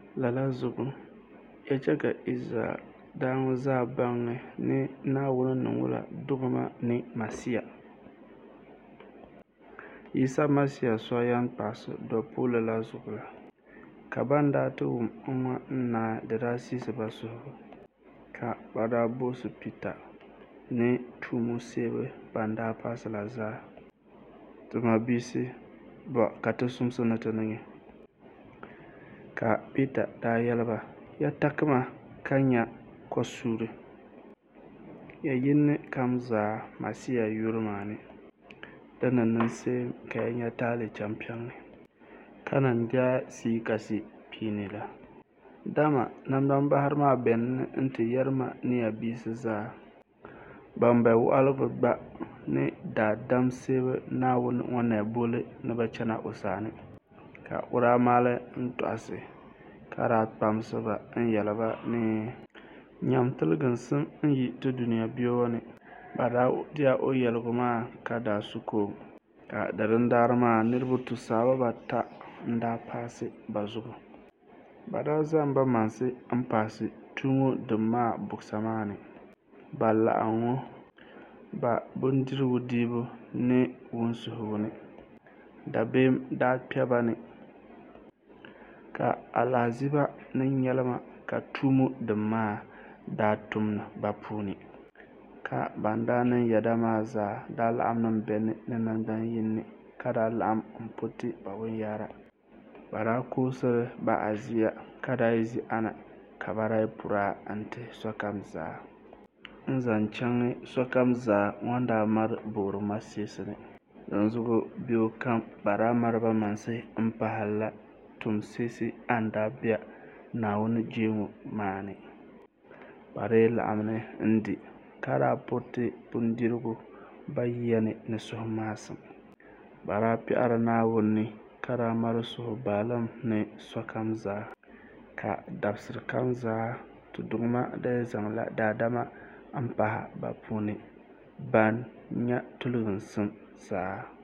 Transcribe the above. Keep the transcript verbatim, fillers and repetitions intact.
lala zuɣu yɛltɛka Izraɛl daa ŋɔ zaa baŋmi ni Naawuni niŋɔ duɣima ni masiya yisa masiya soŋ yɛn kpaɣisi dɔpuu la zuɣu la ka ban daa ti wum n ŋɔ n-naai di daa siɣisi ba suhu ka bɛ daa boosi Pita ni tuumo seebu ban daa paasi la zaa tima bisi ka ti sumsi ni ti niŋi ka Pita daa yɛli ba ya takima ka nya ko'suuri ya yinni kam zaa masiya yuri maa ni di ni niŋ seem ka ya nya taali champɛŋ ka nanbiɛhi sii kasi piini la dama namdam bahiri maa beni n-ti yɛrima ni ya biisi zaa bambayi waɣiligu gba ni daadam seebu Naawuni ŋɔ ni boli ni bɛ chana o sani ka o daa mali n-tɔɣisi ka daa kpamsi ba n-yɛli ba ni nyamtiliginsim n-yi ti dunia biyo ni ba daa diya o yɛligu maa ka daa su koom ka di dindaari maa niriba tusaaba bata n-daa paasi ba zuɣu ba daa zaŋ ba mansi m-paasi tuumo dim maa buɣisa maa ni ba laɣim ŋɔ ba bindirigu diibu ni wunsuhigu ni dabeem daa kpe ba ni ka alahiziba ni nyɛlima ka tuumo dim maa daa tum ba puuni ka ban daa niŋ yɛda maa zaa daa laɣim m-be ni nangbani yinni ka daa laɣim m-pu ti ba binyɛra ba daa koosiri ba'aziya ka daa yi zi ana ka ba daa pura n-ti sokam zaa n zaŋ chaŋ sokam zaa ŋun daa mali boori masiisi ni dinzuɣu biyo kam ba daa mali ba mansi m-pahalila tumsiisi an daa bɛ Naawuni jeemo maa ni ba daa laɣim ni n-di ka daa puriti bindirigu ba yɛni ni suhumaasim ba daa kpɛhiri Naawuni ni ka daa mali suhubaalim ni sokam zaa ka dabisiri kam zaa ti duŋma di zaŋla daadama m-pahi ba puuni ban nya tuliginsim zaa